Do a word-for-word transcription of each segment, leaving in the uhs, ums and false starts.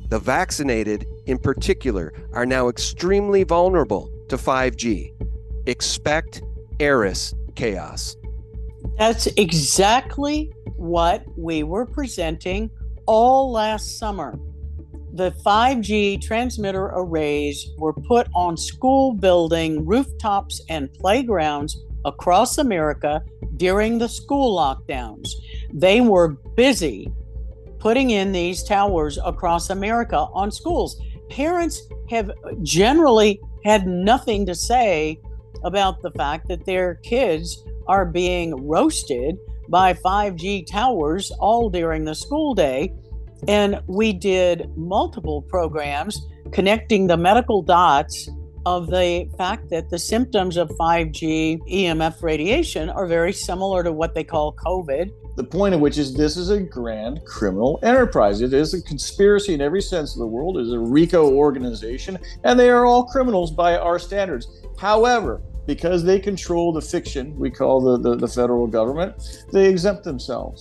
The vaccinated, in particular, are now extremely vulnerable to five G. Expect Eris chaos. That's exactly what we were presenting all last summer. The five G transmitter arrays were put on school building rooftops and playgrounds across America during the school lockdowns. They were busy putting in these towers across America on schools. Parents have generally had nothing to say about the fact that their kids are being roasted by five G towers all during the school day. And we did multiple programs connecting the medical dots of the fact that the symptoms of five G E M F radiation are very similar to what they call COVID. The point of which is this is a grand criminal enterprise. It is a conspiracy in every sense of the world. It is a RICO organization, and they are all criminals by our standards. However, because they control the fiction we call the, the, the federal government, they exempt themselves.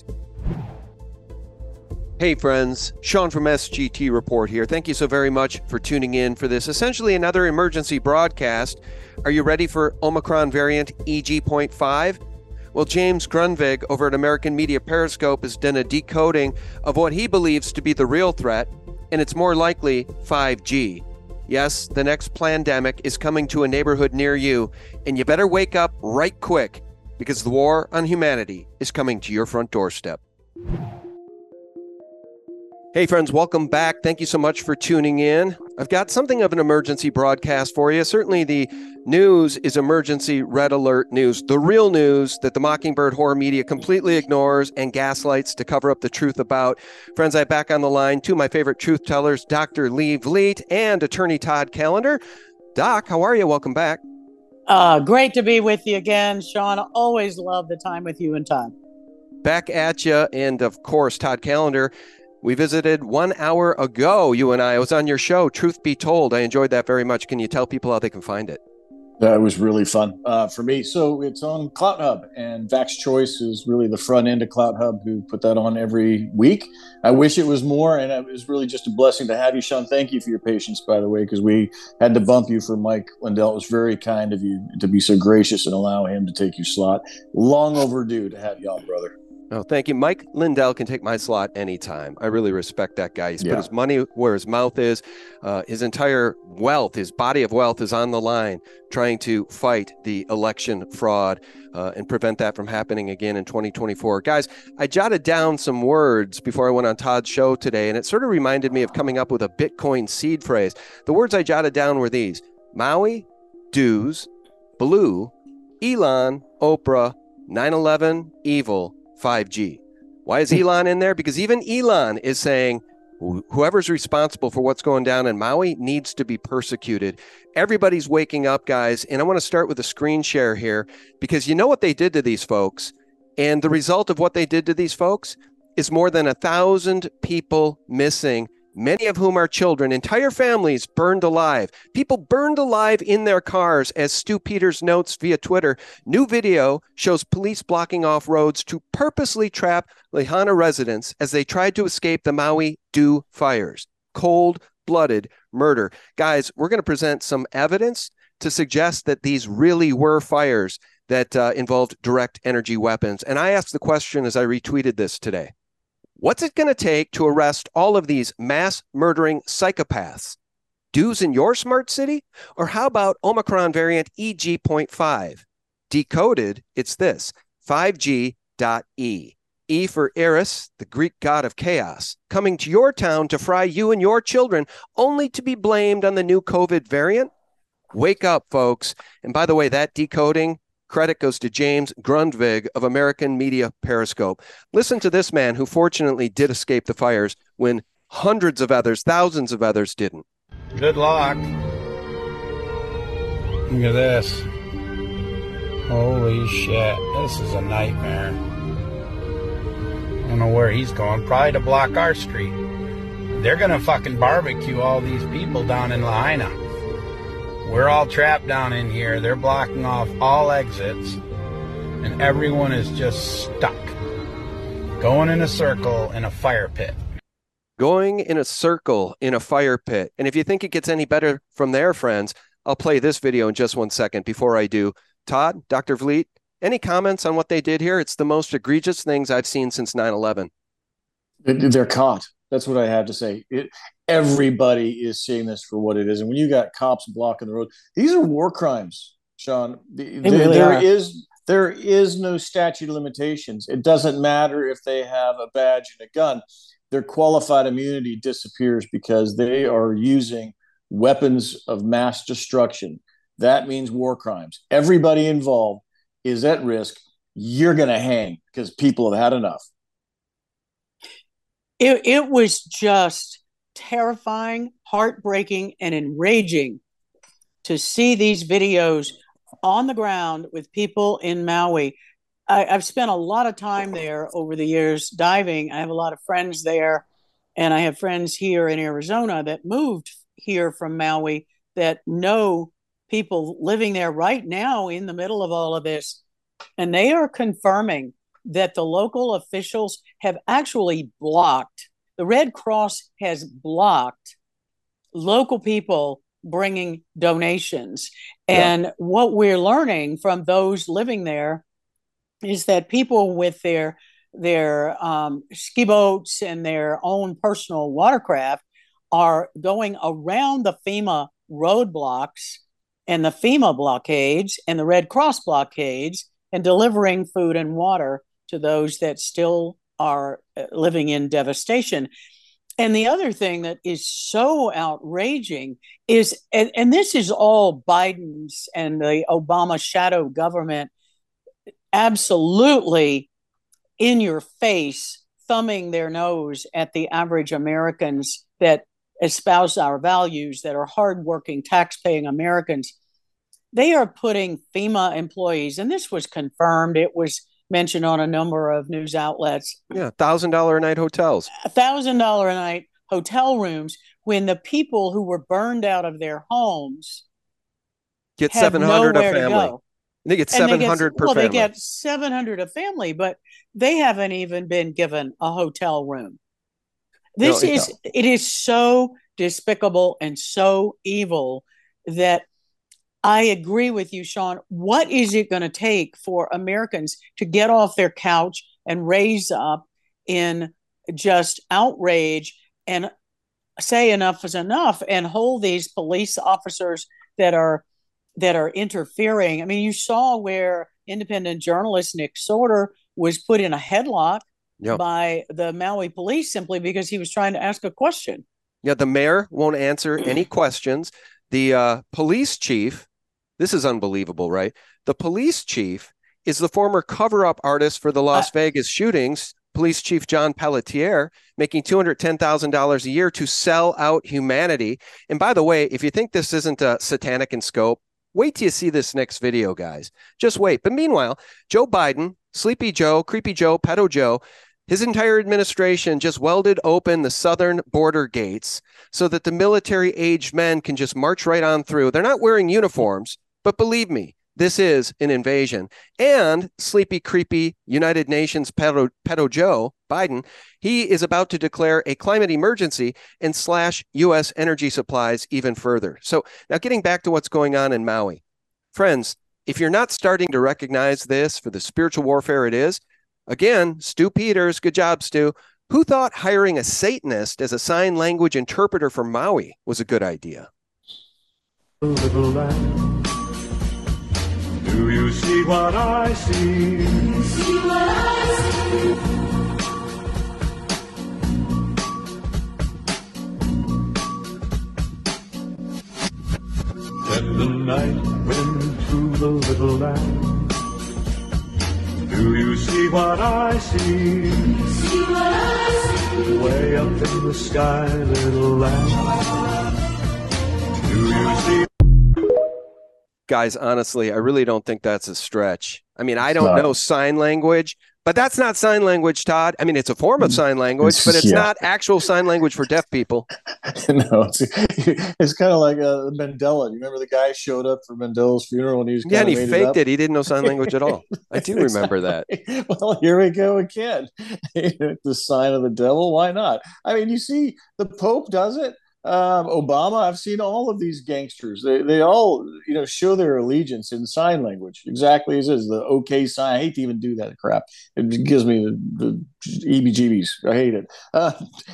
Hey friends, Sean from S G T Report here. Thank you so very much for tuning in for this essentially another emergency broadcast. Are you ready for Omicron variant E G point five? Well, James Grundvig over at American Media Periscope has done a decoding of what he believes to be the real threat, and it's more likely five G. Yes, the next plandemic is coming to a neighborhood near you, and you better wake up right quick because the war on humanity is coming to your front doorstep. Hey friends, welcome back. Thank you so much for tuning in. I've got something of an emergency broadcast for you. Certainly the news is emergency red alert news, the real news that the Mockingbird horror media completely ignores and gaslights to cover up the truth about. Friends, I have back on the line two of my favorite truth tellers, Doctor Lee Vliet and attorney Todd Callender. Doc, how are you? Welcome back. Uh, great to be with you again, Sean. I always love the time with you and Todd. Back at you. And of course, Todd Callender. We visited one hour ago, you and I. I was on your show, Truth Be Told. I enjoyed that very much. Can you tell people how they can find it? That was really fun uh, for me. So it's on CloutHub, and Vax Choice is really the front end of CloutHub, who put that on every week. I wish it was more, and it was really just a blessing to have you, Sean. Thank you for your patience, by the way, because we had to bump you for Mike Lindell. It was very kind of you to be so gracious and allow him to take your slot. Long overdue to have you on, brother. Oh, thank you. Mike Lindell can take my slot anytime. I really respect that guy. He's Yeah. put his money where his mouth is. Uh, his entire wealth, his body of wealth is on the line trying to fight the election fraud uh, and prevent that from happening again in twenty twenty-four. Guys, I jotted down some words before I went on Todd's show today, and it sort of reminded me of coming up with a Bitcoin seed phrase. The words I jotted down were these: Maui, dues, blue, Elon, Oprah, nine eleven, evil, five G. Why is Elon in there? Because even Elon is saying wh- whoever's responsible for what's going down in Maui needs to be persecuted. Everybody's waking up, guys. And I want to start with a screen share here, because you know what they did to these folks. And the result of what they did to these folks is more than a thousand people missing, many of whom are children, entire families burned alive, people burned alive in their cars. As Stu Peters notes via Twitter, new video shows police blocking off roads to purposely trap Lahaina residents as they tried to escape the Maui Dew fires. Cold-blooded murder. Guys, we're going to present some evidence to suggest that these really were fires that uh, involved direct energy weapons. And I asked the question as I retweeted this today: what's it going to take to arrest all of these mass murdering psychopaths? Dues in your smart city? Or how about Omicron variant E G point five? Decoded, it's this: five G dot E. E for Eris, the Greek god of chaos, coming to your town to fry you and your children, only to be blamed on the new COVID variant? Wake up, folks. And by the way, that decoding credit goes to James Grundvig of American Media Periscope. Listen to this man who fortunately did escape the fires when hundreds of others, thousands of others didn't. Good luck. Look at this. Holy shit. This is a nightmare. I don't know where he's going. Probably to block our street. They're going to fucking barbecue all these people down in Lahaina. We're all trapped down in here. They're blocking off all exits, and everyone is just stuck, going in a circle in a fire pit. going in a circle in a fire pit. And if you think it gets any better from there, friends, I'll play this video in just one second. Before I do, Todd, Doctor Vliet, any comments on what they did here? It's the most egregious things I've seen since nine eleven. They're caught. That's what I have to say. It, everybody is seeing this for what it is. And when you got cops blocking the road, these are war crimes, Sean. They They really there are. is there is no statute of limitations. It doesn't matter if they have a badge and a gun. Their qualified immunity disappears because they are using weapons of mass destruction. That means war crimes. Everybody involved is at risk. You're going to hang because people have had enough. It, it was just terrifying, heartbreaking, and enraging to see these videos on the ground with people in Maui. I, I've spent a lot of time there over the years diving. I have a lot of friends there, and I have friends here in Arizona that moved here from Maui that know people living there right now in the middle of all of this. And they are confirming that the local officials have actually blocked, the Red Cross has blocked local people bringing donations. Yeah. And what we're learning from those living there is that people with their their um, ski boats and their own personal watercraft are going around the FEMA roadblocks and the FEMA blockades and the Red Cross blockades and delivering food and water to those that still are living in devastation. And the other thing that is so outraging is, and, and this is all Biden's and the Obama shadow government absolutely in your face, thumbing their nose at the average Americans that espouse our values, that are hardworking, tax-paying Americans. They are putting FEMA employees, and this was confirmed, it was mentioned on a number of news outlets. Yeah, one thousand dollars a night hotels. one thousand dollars a night hotel rooms when the people who were burned out of their homes Get have seven hundred nowhere a to family. go. They get And they seven get- hundred per well, family. they get seven hundred a family, but they haven't even been given a hotel room. This No, is, no. it is so despicable and so evil that I agree with you, Sean. What is it going to take for Americans to get off their couch and raise up in just outrage and say enough is enough and hold these police officers that are that are interfering? I mean, you saw where independent journalist Nick Sorter was put in a headlock Yep. by the Maui police simply because he was trying to ask a question. Yeah, the mayor won't answer any questions. The uh, police chief, this is unbelievable, right? The police chief is the former cover-up artist for the Las Uh, Vegas shootings, Police Chief John Pelletier, making two hundred ten thousand dollars a year to sell out humanity. And by the way, if you think this isn't uh, satanic in scope, wait till you see this next video, guys. Just wait. But meanwhile, Joe Biden, Sleepy Joe, Creepy Joe, Pedo Joe, his entire administration just welded open the southern border gates so that the military-aged men can just march right on through. They're not wearing uniforms, but believe me, this is an invasion. And Sleepy, Creepy United Nations Pedo, Pedo Joe Biden, he is about to declare a climate emergency and slash U S energy supplies even further. So now getting back to what's going on in Maui. Friends, if you're not starting to recognize this for the spiritual warfare it is, again, Stu Peters, good job, Stu. Who thought hiring a Satanist as a sign language interpreter for Maui was a good idea? Little lamb, do you see what I see? See what I see? When the night went through the little land, do you see what I see? See what I see? Way up in the sky, little land. Do you see? Guys, honestly, I really don't think that's a stretch. I mean, I don't not. know sign language, But that's not sign language, Todd. I mean, it's a form of sign language, It's- but it's yeah. not actual sign language for deaf people. No, it's, it's kind of like uh, Mandela. You remember the guy showed up for Mandela's funeral and he was Yeah, and kind he of faked it. He didn't know sign language at all. I do remember that. Well, here we go again. The sign of the devil. Why not? I mean, you see, the Pope does it. Um, Obama. I've seen all of these gangsters. They they all you know show their allegiance in sign language, exactly as is the OK sign. I hate to even do that crap. It gives me the, the E B G Bs. I hate it. Uh,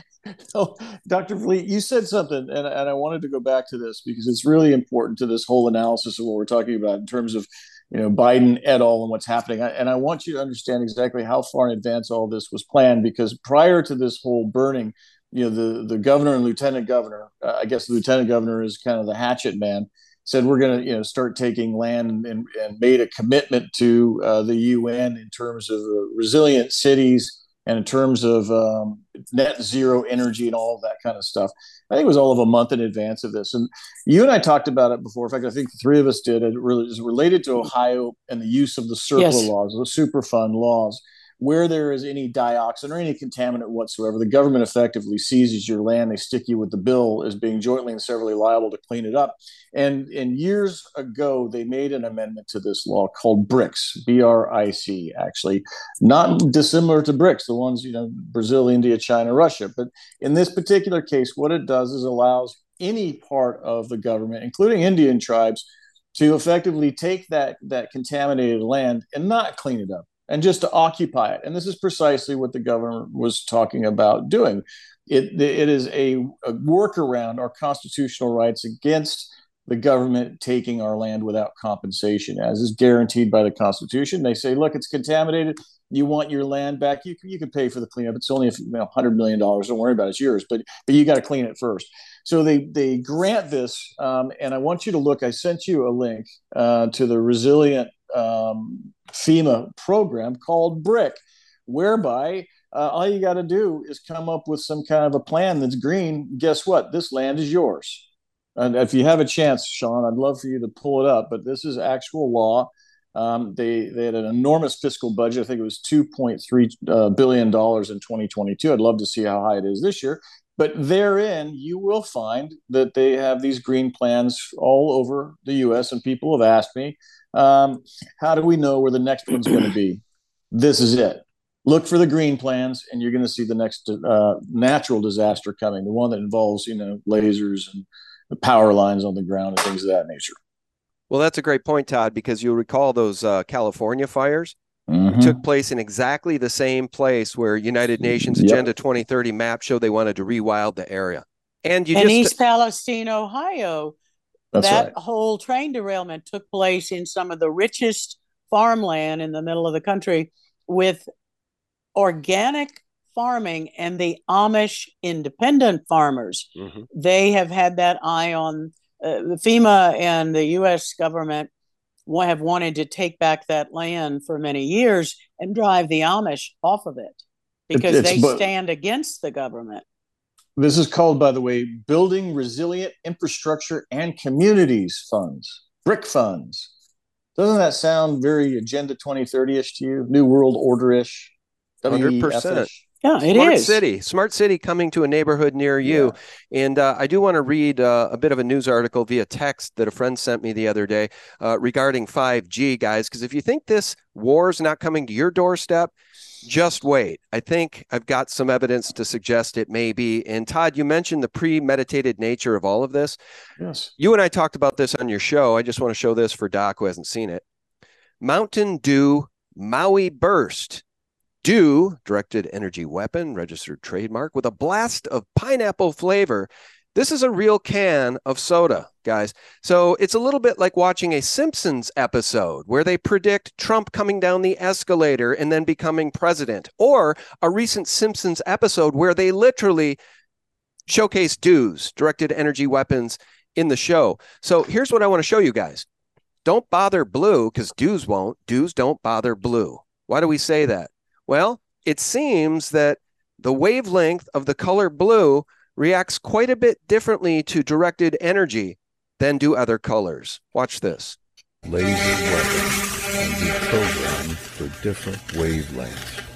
so, Doctor Vliet, you said something, and, and I wanted to go back to this because it's really important to this whole analysis of what we're talking about in terms of you know Biden et al. And what's happening. I, and I want you to understand exactly how far in advance all this was planned, because prior to this whole burning, you know, the, the governor and lieutenant governor, uh, I guess the lieutenant governor is kind of the hatchet man, said we're going to, you know, start taking land and, and made a commitment to uh, the U N in terms of uh, resilient cities and in terms of um, net zero energy and all of that kind of stuff. I think it was all of a month in advance of this. And you and I talked about it before. In fact, I think the three of us did. It really is related to Ohio and the use of the CERCLA Yes. laws, the Superfund laws. Where there is any dioxin or any contaminant whatsoever, the government effectively seizes your land. They stick you with the bill as being jointly and severally liable to clean it up. And, and years ago, they made an amendment to this law called BRICS, B R I C, actually, not dissimilar to BRICS, the ones, you know, Brazil, India, China, Russia. But in this particular case, what it does is allows any part of the government, including Indian tribes, to effectively take that, that contaminated land and not clean it up, and just to occupy it. And this is precisely what the governor was talking about doing. It, it is a, a workaround our constitutional rights against the government taking our land without compensation, as is guaranteed by the Constitution. They say, look, it's contaminated. You want your land back. You can, you can pay for the cleanup. It's only a you know, one hundred million dollars. Don't worry about it. It's yours, but, but you got to clean it first. So they, they grant this. Um, and I want you to look, I sent you a link uh, to the Resilient um, FEMA program called BRIC, whereby uh, all you got to do is come up with some kind of a plan that's green. Guess what? This land is yours. And if you have a chance, Sean, I'd love for you to pull it up, but this is actual law. Um, they, they had an enormous fiscal budget. I think it was two point three uh, billion dollars in twenty twenty-two. I'd love to see how high it is this year. But therein, you will find that they have these green plans all over the U S, and people have asked me, um, how do we know where the next one's going to be? This is it. Look for the green plans, and you're going to see the next uh, natural disaster coming, the one that involves, you know, lasers and the power lines on the ground and things of that nature. Well, that's a great point, Todd, because you'll recall those uh, California fires Mm-hmm. took place in exactly the same place where United Nations Yep. Agenda twenty thirty map showed they wanted to rewild the area. And you In just East Palestine, Ohio, That's that right. whole train derailment took place in some of the richest farmland in the middle of the country with organic farming and the Amish independent farmers. Mhm. They have had that eye on uh, the FEMA, and the U S government wa- have wanted to take back that land for many years and drive the Amish off of it because it's they but- stand against the government. This is called, by the way, Building Resilient Infrastructure and Communities Funds, BRIC funds. Doesn't that sound very Agenda twenty thirty-ish to you? New World Order-ish? one hundred percent. W E F-ish? Yeah, it Smart is. city, smart city coming to a neighborhood near you. And uh, I do want to read uh, a bit of a news article via text that a friend sent me the other day uh, regarding five G, guys, because if you think this war is not coming to your doorstep, just wait. I think I've got some evidence to suggest it may be. And Todd, you mentioned the premeditated nature of all of this. Yes. You and I talked about this on your show. I just want to show this for Doc who hasn't seen it. Mountain Dew Maui Burst. Dew, directed energy weapon, registered trademark, with a blast of pineapple flavor. This is a real can of soda, guys. So it's a little bit like watching a Simpsons episode where they predict Trump coming down the escalator and then becoming president, or a recent Simpsons episode where they literally showcase Dew's, directed energy weapons, in the show. So here's what I want to show you guys. Don't bother blue, because Dew's won't. Dew's don't bother blue. Why do we say that? Well, it seems that the wavelength of the color blue reacts quite a bit differently to directed energy than do other colors. Watch this. Laser weapons can be programmed for different wavelengths.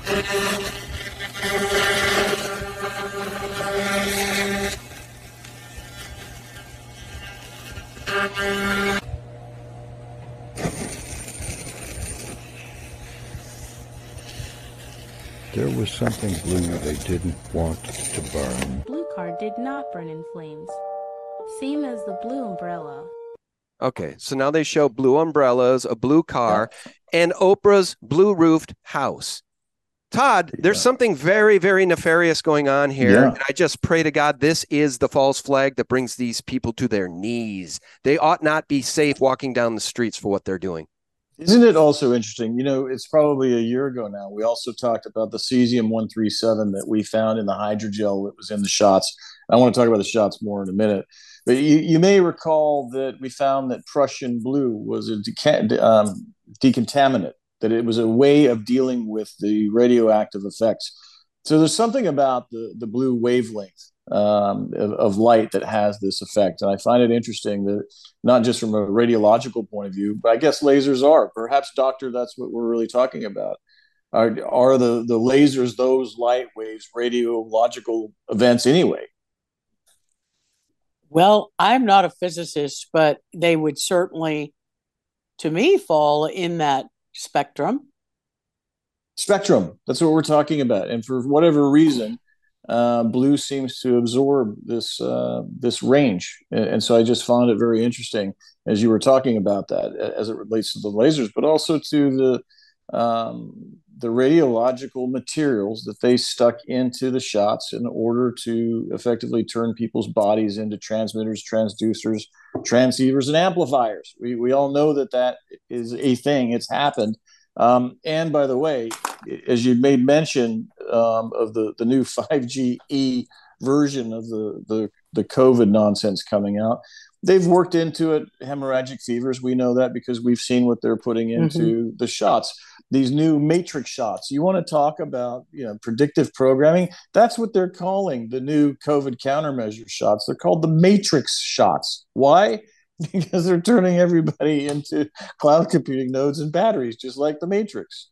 There was something blue they didn't want to burn. Blue car did not burn in flames. Same as the blue umbrella. Okay, so now they show blue umbrellas, a blue car, yeah. and Oprah's blue-roofed house. Todd, there's yeah. something very, very nefarious going on here. Yeah. And I just pray to God this is the false flag that brings these people to their knees. They ought not be safe walking down the streets for what they're doing. Isn't it also interesting? You know, it's probably a year ago now. We also talked about the cesium one thirty-seven that we found in the hydrogel that was in the shots. I want to talk about the shots more in a minute. But you, you may recall that we found that Prussian blue was a deca- um, decontaminant, that it was a way of dealing with the radioactive effects. So there's something about the, the blue wavelength um, of, of light that has this effect. And I find it interesting that not just from a radiological point of view, but I guess lasers are. Perhaps, doctor, that's what we're really talking about. Are, are the, the lasers, those light waves, radiological events anyway? Well, I'm not a physicist, but they would certainly, to me, fall in that spectrum. Spectrum. That's what we're talking about. And for whatever reason, uh, blue seems to absorb this uh, this range. And, and so I just found it very interesting as you were talking about that, as it relates to the lasers, but also to the um, the radiological materials that they stuck into the shots in order to effectively turn people's bodies into transmitters, transducers, transceivers, and amplifiers. We we all know that that is a thing. It's happened. Um, and by the way, as you made mention um, of the, the new five G E version of the, the, the COVID nonsense coming out, they've worked into it hemorrhagic fevers. We know that because we've seen what they're putting into mm-hmm. the shots. These new matrix shots. You want to talk about, you know, predictive programming? That's what they're calling the new COVID countermeasure shots. They're called the matrix shots. Why? Because they're turning everybody into cloud computing nodes and batteries, just like the Matrix.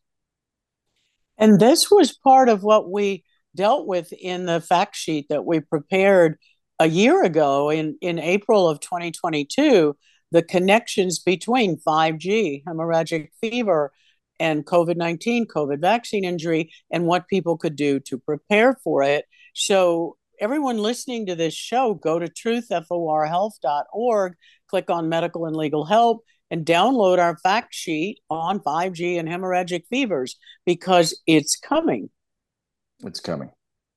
And this was part of what we dealt with in the fact sheet that we prepared a year ago in, in April of twenty twenty-two, the connections between five G, hemorrhagic fever, and COVID nineteen, COVID vaccine injury, and what people could do to prepare for it. So everyone listening to this show, go to truth for health dot org, click on medical and legal help, and download our fact sheet on five G and hemorrhagic fevers, because it's coming. It's coming.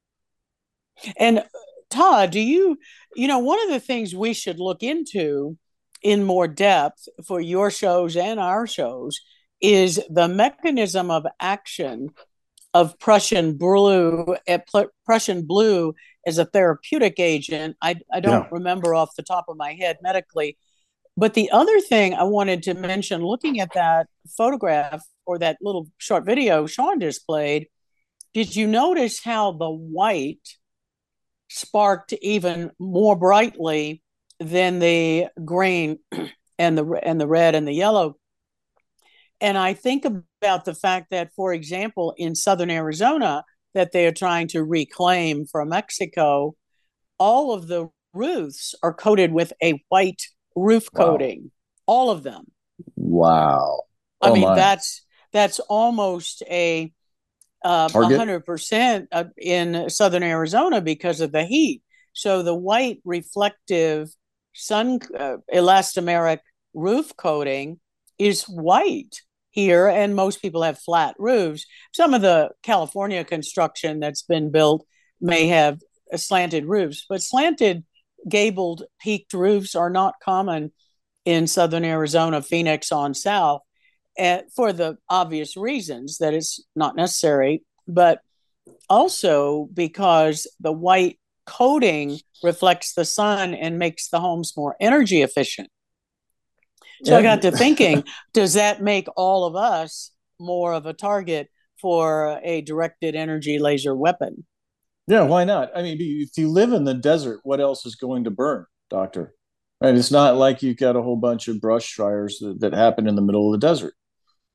And Todd, do you, you know, one of the things we should look into in more depth for your shows and our shows is the mechanism of action of Prussian blue, Prussian blue as a therapeutic agent. I, I don't yeah. remember off the top of my head medically. But the other thing I wanted to mention, looking at that photograph or that little short video Sean just played, did you notice how the white sparked even more brightly than the green and the and the red and the yellow? And I think about the fact that, for example, in southern Arizona, that they are trying to reclaim from Mexico, all of the roofs are coated with a white roof coating. Wow. All of them. Wow. I oh mean, my. that's that's almost a uh, one hundred percent in southern Arizona because of the heat. So the white reflective sun uh, elastomeric roof coating is white here, and most people have flat roofs. Some of the California construction that's been built may have slanted roofs, but slanted gabled peaked roofs are not common in southern Arizona, Phoenix on south, uh, for the obvious reasons that it's not necessary, but also because the white coating reflects the sun and makes the homes more energy efficient. So yeah. I got to thinking, does that make all of us more of a target for a directed energy laser weapon? Yeah, why not? I mean, if you live in the desert, what else is going to burn, doctor? Right? It's not like you've got a whole bunch of brush fires that, that happen in the middle of the desert.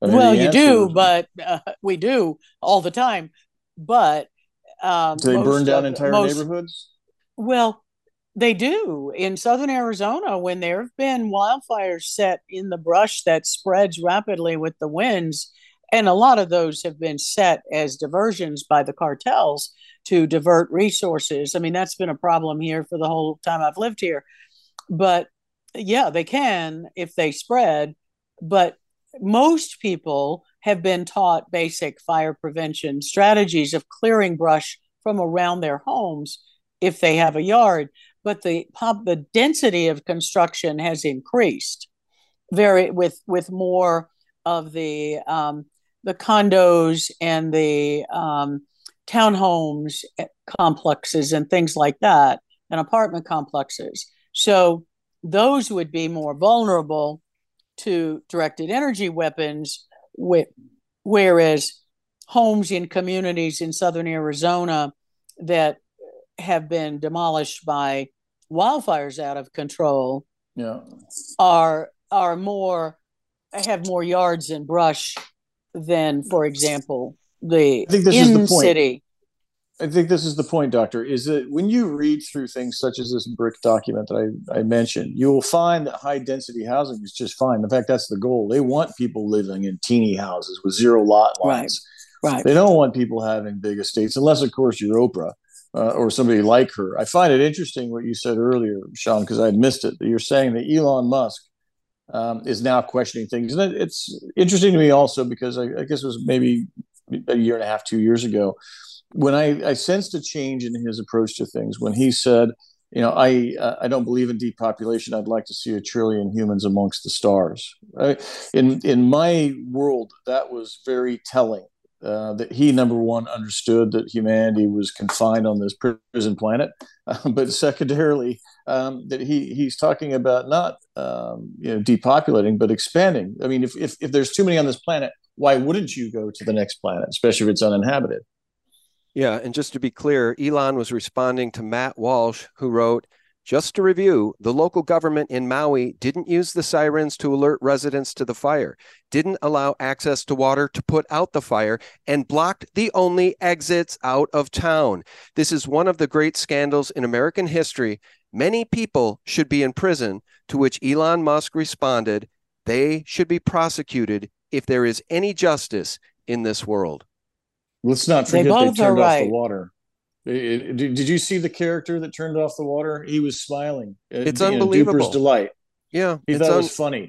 I mean, well, the you answer do, is- but uh, we do all the time. But um, do they burn most down of- entire most- neighborhoods? Well, they do in southern Arizona when there have been wildfires set in the brush that spreads rapidly with the winds. And a lot of those have been set as diversions by the cartels to divert resources. I mean, that's been a problem here for the whole time I've lived here. But yeah, they can if they spread. But most people have been taught basic fire prevention strategies of clearing brush from around their homes if they have a yard. But the pop, the density of construction has increased very with with more of the um, the condos and the um, townhomes complexes and things like that, and apartment complexes. So those would be more vulnerable to directed energy weapons, whereas homes in communities in southern Arizona that have been demolished by wildfires out of control Yeah. are are more have more yards and brush than, for example, the I think this is the in point. city. I think this is the point, Doctor, is that when you read through things such as this brick document that I, I mentioned, you will find that high density housing is just fine. In fact, that's the goal. They want people living in teeny houses with zero lot lines. Right. Right. They don't want people having big estates, unless, of course, you're Oprah uh, or somebody like her. I find it interesting what you said earlier, Sean, because I had missed it. That you're saying that Elon Musk um, is now questioning things. And it's interesting to me also because I, I guess it was maybe a year and a half, two years ago, when I, I sensed a change in his approach to things, when he said, you know, I uh, I don't believe in depopulation. I'd like to see a trillion humans amongst the stars. Right? In in my world, that was very telling. Uh, that he, number one, understood that humanity was confined on this prison planet, uh, but secondarily, um, that he he's talking about not um, you know depopulating, but expanding. I mean, if, if if there's too many on this planet, why wouldn't you go to the next planet, especially if it's uninhabited? Yeah, and just to be clear, Elon was responding to Matt Walsh, who wrote, just to review, the local government in Maui didn't use the sirens to alert residents to the fire, didn't allow access to water to put out the fire, and blocked the only exits out of town. This is one of the great scandals in American history. Many people should be in prison, to which Elon Musk responded, they should be prosecuted if there is any justice in this world. Let's not They forget they, both turned are off right. the water. It- it- did, did you see the character that turned off the water? He was smiling. It's You know, unbelievable. Duper's delight. Yeah, He it's thought it un- was funny.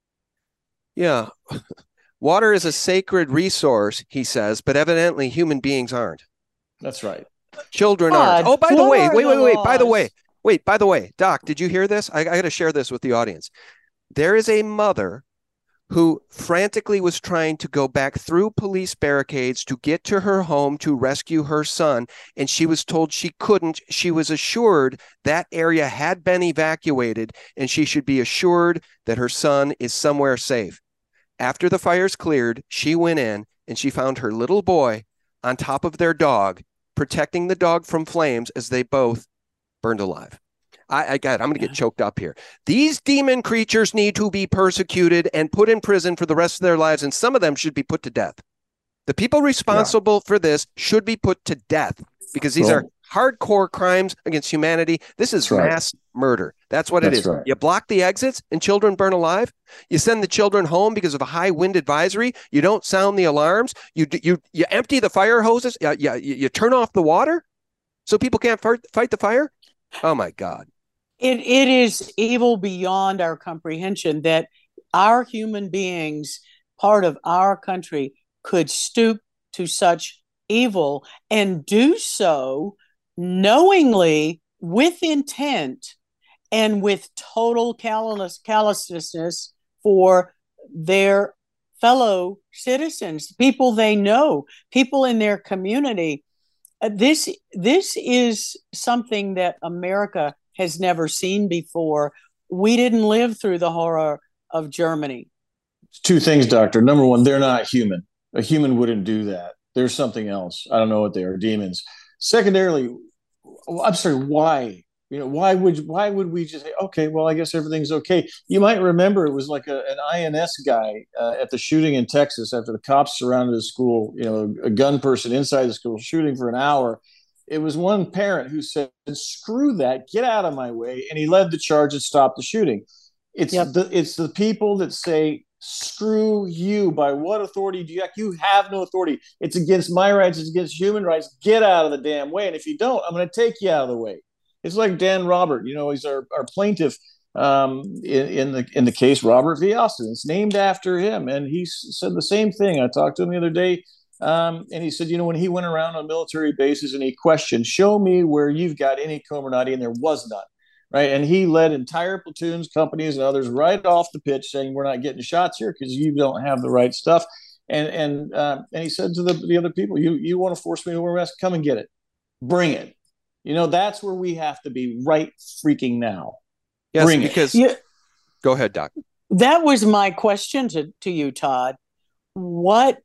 yeah. Water is a sacred resource, he says, but evidently human beings aren't. That's right. Children God, aren't. Oh, by the way, wait, wait, Florida wait. By the laws. way, wait, by the way, Doc, did you hear this? I, I got to share this with the audience. There is a mother who frantically was trying to go back through police barricades to get to her home to rescue her son, and she was told she couldn't. She was assured that area had been evacuated, and she should be assured that her son is somewhere safe. After the fires cleared, she went in, and she found her little boy on top of their dog, protecting the dog from flames as they both burned alive. I, I got it. I'm going to get choked up here. These demon creatures need to be persecuted and put in prison for the rest of their lives, and some of them should be put to death. The people responsible yeah. for this should be put to death because these well, are hardcore crimes against humanity. This is right. mass murder. That's what That's it is. Right. You block the exits and children burn alive. You send the children home because of a high wind advisory. You don't sound the alarms. You you you empty the fire hoses. You, you, you turn off the water so people can't fight the fire. Oh, my God. It it is evil beyond our comprehension that our human beings, part of our country, could stoop to such evil and do so knowingly, with intent, and with total callous, callousness for their fellow citizens, people they know, people in their community. Uh, this this is something that America has never seen before. We didn't live through the horror of Germany. Two things, Doctor. Number one, they're not human. A human wouldn't do that. There's something else. I don't know what they are, demons. Secondarily, I'm sorry, why? You know, why would why would we just say, okay, well, I guess everything's okay? You might remember it was like a, an I N S guy uh, at the shooting in Texas after the cops surrounded the school, you know, a gun person inside the school shooting for an hour. It was one parent who said, screw that, get out of my way. And he led the charge and stopped the shooting. It's yep. the it's the people that say, screw you. By what authority do you act? You have no authority. It's against my rights. It's against human rights. Get out of the damn way. And if you don't, I'm going to take you out of the way. It's like Dan Robert, you know, he's our, our plaintiff um, in, in the in the case Robert V. Austin. It's named after him. And he said the same thing. I talked to him the other day, um, and he said, you know, when he went around on military bases and he questioned, show me where you've got any Comirnaty, and there was none, right? And he led entire platoons, companies, and others right off the pitch saying, we're not getting shots here because you don't have the right stuff. And and uh, and he said to the, the other people, you, you want to force me to wear a mask? Come and get it. Bring it. You know, that's where we have to be right freaking now. Yes, Bring because Yeah. Go ahead, Doc. That was my question to, to you, Todd. What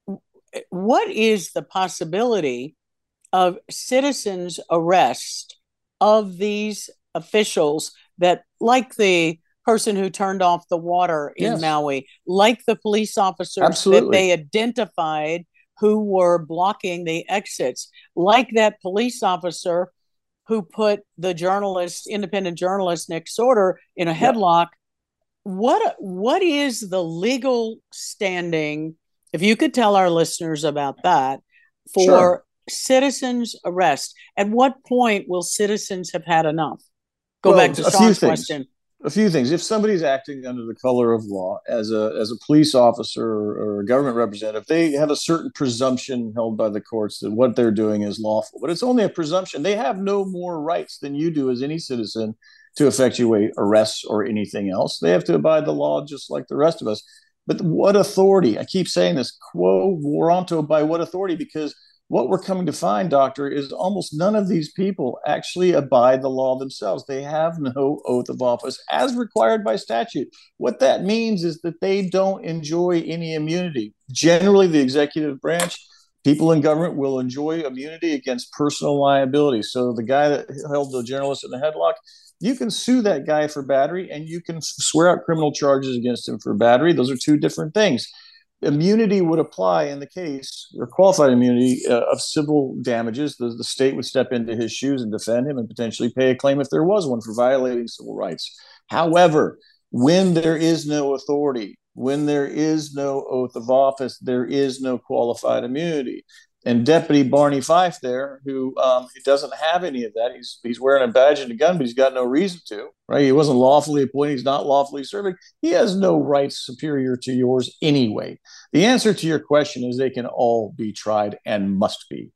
what is the possibility of citizens' arrest of these officials that, like the person who turned off the water in Yes. Maui, like the police officers Absolutely. that they identified who were blocking the exits, like that police officer who put the journalist, independent journalist Nick Sorter in a headlock. Yep. What what is the legal standing, if you could tell our listeners about that, for Sure. citizens' arrest? At what point will citizens have had enough? Go Well, back to a few Sean's things. question. A few things. If somebody's acting under the color of law as a as a police officer or, or a government representative, they have a certain presumption held by the courts that what they're doing is lawful. But it's only a presumption. They have no more rights than you do as any citizen to effectuate arrests or anything else. They have to abide the law just like the rest of us. But what authority? I keep saying this, quo warranto, by what authority? Because what we're coming to find, Doctor, is almost none of these people actually abide the law themselves. They have no oath of office as required by statute. What that means is that they don't enjoy any immunity. Generally, the executive branch, people in government will enjoy immunity against personal liability. So the guy that held the journalist in the headlock, you can sue that guy for battery and you can swear out criminal charges against him for battery. Those are two different things. Immunity would apply in the case, or qualified immunity uh, of civil damages. The, the state would step into his shoes and defend him and potentially pay a claim if there was one for violating civil rights. However, when there is no authority, when there is no oath of office, there is no qualified immunity. And Deputy Barney Fife there, who um, he doesn't have any of that. He's he's wearing a badge and a gun, but he's got no reason to, right? He wasn't lawfully appointed. He's not lawfully serving. He has no rights superior to yours anyway. The answer to your question is they can all be tried and must be.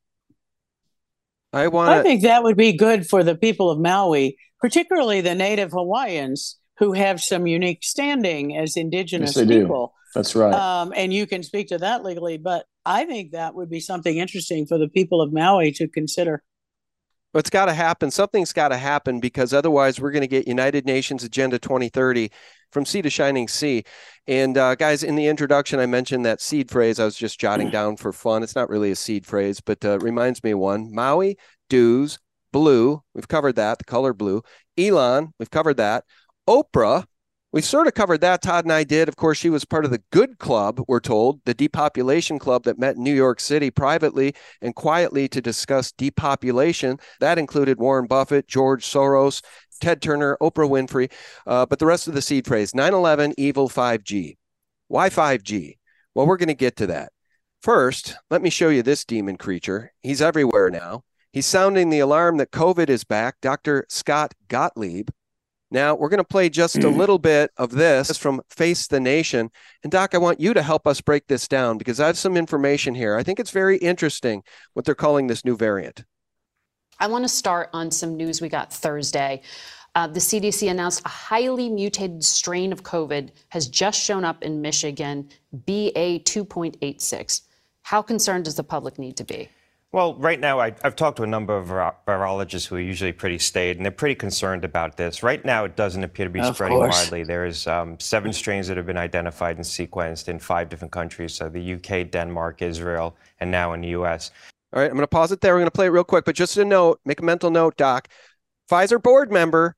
I want. I think that would be good for the people of Maui, particularly the Native Hawaiians, who have some unique standing as indigenous yes, they people. Do. That's right. Um, and you can speak to that legally, but I think that would be something interesting for the people of Maui to consider. But it's got to happen. Something's got to happen, because otherwise we're going to get United Nations Agenda twenty thirty from sea to shining sea. And uh, guys, in the introduction, I mentioned that seed phrase I was just jotting down for fun. It's not really a seed phrase, but uh, it reminds me of one. Maui, dues, blue. We've covered that, the color blue. Elon, we've covered that. Oprah, we've sort of covered that. Todd and I did. Of course, she was part of the Good Club, we're told, the depopulation club that met in New York City privately and quietly to discuss depopulation. That included Warren Buffett, George Soros, Ted Turner, Oprah Winfrey, uh, but the rest of the seed phrase, nine eleven, evil five G. Why five G? Well, we're going to get to that. First, let me show you this demon creature. He's everywhere now. He's sounding the alarm that COVID is back, Doctor Scott Gottlieb. Now, we're going to play just a little bit of this from Face the Nation. And Doc, I want you to help us break this down, because I have some information here. I think it's very interesting what they're calling this new variant. I want to start on some news we got Thursday. Uh, the C D C announced a highly mutated strain of COVID has just shown up in Michigan, B A two point eight six. How concerned does the public need to be? Well, right now, I, I've talked to a number of vir- virologists who are usually pretty staid, and they're pretty concerned about this. Right now, it doesn't appear to be Of spreading course. widely. There's um, seven strains that have been identified and sequenced in five different countries, so the U K, Denmark, Israel, and now in the U S. All right, I'm going to pause it there. We're going to play it real quick, but just a note, make a mental note, Doc. Pfizer board member,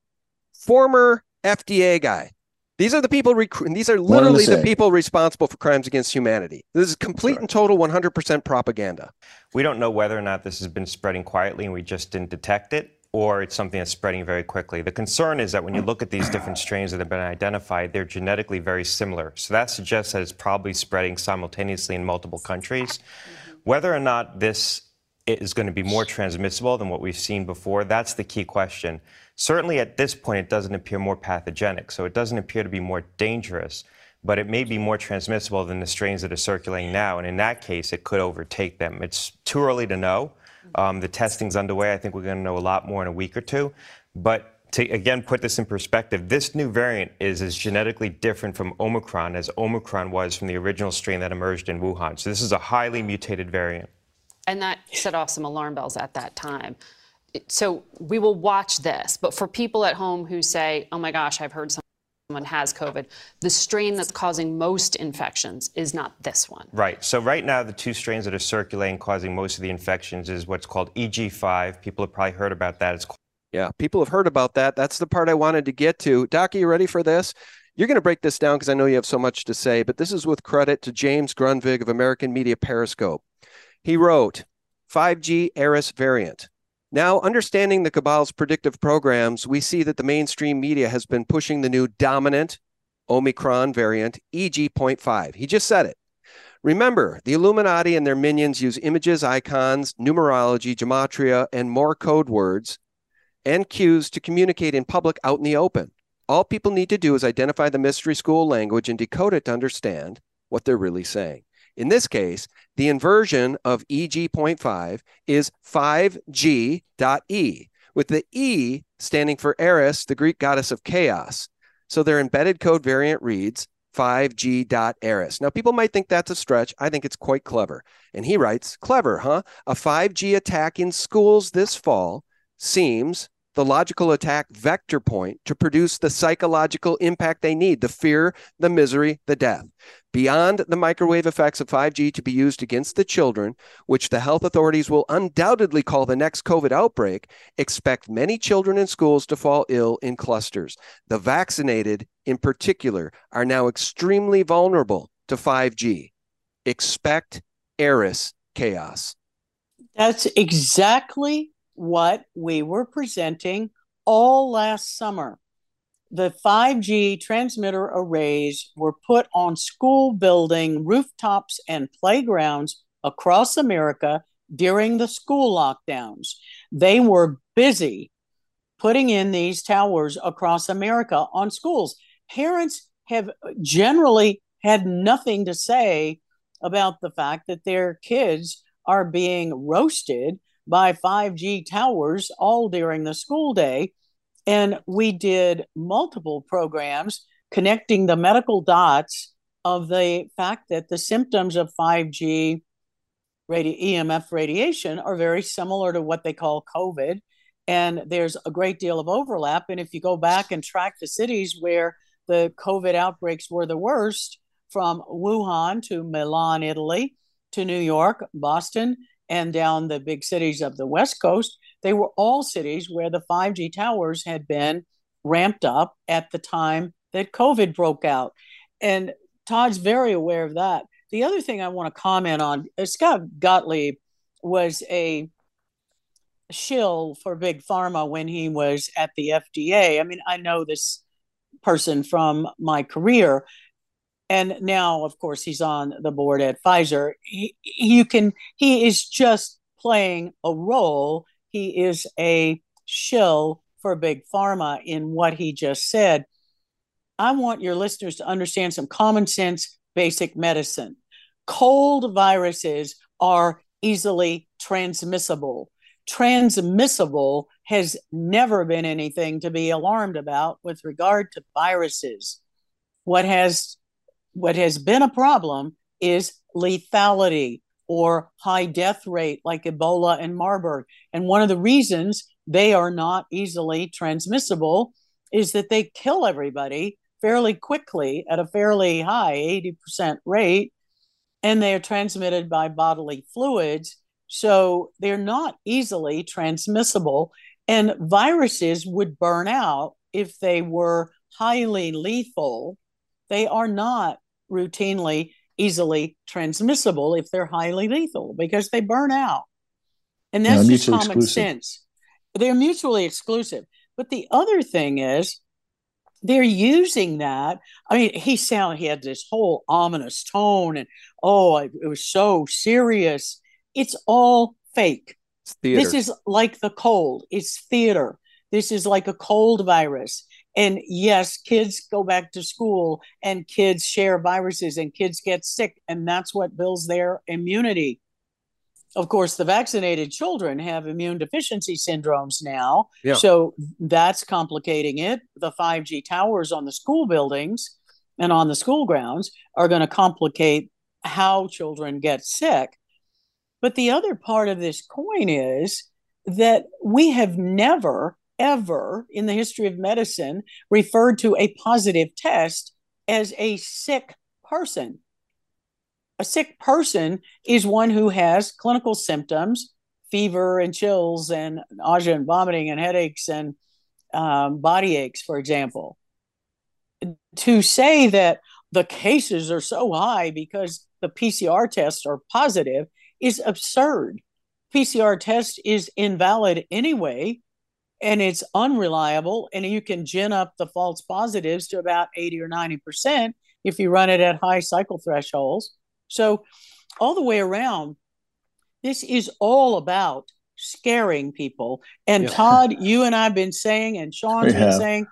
former F D A guy. These are the people, rec- these are literally the, the people responsible for crimes against humanity. This is complete and total one hundred percent propaganda. We don't know whether or not this has been spreading quietly and we just didn't detect it, or it's something that's spreading very quickly. The concern is that when you look at these different strains that have been identified, they're genetically very similar. So that suggests that it's probably spreading simultaneously in multiple countries. Whether or not this is going to be more transmissible than what we've seen before, that's the key question. Certainly at this point, it doesn't appear more pathogenic, so it doesn't appear to be more dangerous, but it may be more transmissible than the strains that are circulating now, and in that case, it could overtake them. It's too early to know. Um, the testing's underway. I think we're going to know a lot more in a week or two, but to, again, put this in perspective, this new variant is as genetically different from Omicron as Omicron was from the original strain that emerged in Wuhan. So this is a highly mutated variant. And that set off some alarm bells at that time. So we will watch this. But for people at home who say, oh my gosh, I've heard someone has COVID, the strain that's causing most infections is not this one. Right. So right now, the two strains that are circulating causing most of the infections is what's called E G five. People have probably heard about that. It's Yeah, people have heard about that. That's the part I wanted to get to. Doc, are you ready for this? You're going to break this down because I know you have so much to say, but this is with credit to James Grunvig of American Media Periscope. He wrote, five G Eris variant. Now, understanding the cabal's predictive programs, we see that the mainstream media has been pushing the new dominant Omicron variant, E G point five. He just said it. Remember, the Illuminati and their minions use images, icons, numerology, gematria, and more code words and cues to communicate in public out in the open. All people need to do is identify the mystery school language and decode it to understand what they're really saying. In this case, the inversion of E G point five is five G dot E, with the E standing for Eris, the Greek goddess of chaos. So their embedded code variant reads five G dot Eris. Now, people might think that's a stretch. I think it's quite clever. And he writes, clever, huh? A five G attack in schools this fall seems the logical attack vector point to produce the psychological impact they need, the fear, the misery, the death. Beyond the microwave effects of five G to be used against the children, which the health authorities will undoubtedly call the next COVID outbreak, expect many children in schools to fall ill in clusters. The vaccinated, in particular, are now extremely vulnerable to five G. Expect Eris chaos. That's exactly what we were presenting all last summer. The five G transmitter arrays were put on school building rooftops and playgrounds across America during the school lockdowns. They were busy putting in these towers across America on schools. Parents have generally had nothing to say about the fact that their kids are being roasted by five G towers all during the school day. And we did multiple programs connecting the medical dots of the fact that the symptoms of five G radi- E M F radiation are very similar to what they call COVID. And there's a great deal of overlap. And if you go back and track the cities where the COVID outbreaks were the worst, from Wuhan to Milan, Italy, to New York, Boston, and down the big cities of the West Coast, they were all cities where the five G towers had been ramped up at the time that COVID broke out. And Todd's very aware of that. The other thing I want to comment on, Scott Gottlieb was a shill for Big Pharma when he was at the F D A. I mean, I know this person from my career. And now, of course, he's on the board at Pfizer. He, you can, he is just playing a role. He is a shill for Big Pharma in what he just said. I want your listeners to understand some common sense, basic medicine. Cold viruses are easily transmissible. Transmissible has never been anything to be alarmed about with regard to viruses. What has What has been a problem is lethality or high death rate like Ebola and Marburg. And one of the reasons they are not easily transmissible is that they kill everybody fairly quickly at a fairly high eighty percent rate, and they are transmitted by bodily fluids. So they're not easily transmissible. And viruses would burn out if they were highly lethal. They are not routinely easily transmissible if they're highly lethal because they burn out. And that's yeah, just common exclusive. sense. They're mutually exclusive. But the other thing is, they're using that. I mean, he sounded, he had this whole ominous tone and, oh, it was so serious. It's all fake. It's theater. This is like the cold. It's theater. This is like a cold virus. And yes, kids go back to school and kids share viruses and kids get sick. And that's what builds their immunity. Of course, the vaccinated children have immune deficiency syndromes now. Yeah. So that's complicating it. The five G towers on the school buildings and on the school grounds are going to complicate how children get sick. But the other part of this coin is that we have never, ever in the history of medicine referred to a positive test as a sick person. A sick person is one who has clinical symptoms, fever and chills and nausea and vomiting and headaches and um, body aches, for example. To say that the cases are so high because the P C R tests are positive is absurd. P C R test is invalid anyway, and it's unreliable, and you can gin up the false positives to about eighty or ninety percent if you run it at high cycle thresholds. So all the way around, this is all about scaring people. And yeah. Todd, you and I have been saying, and Sean's we been have. saying,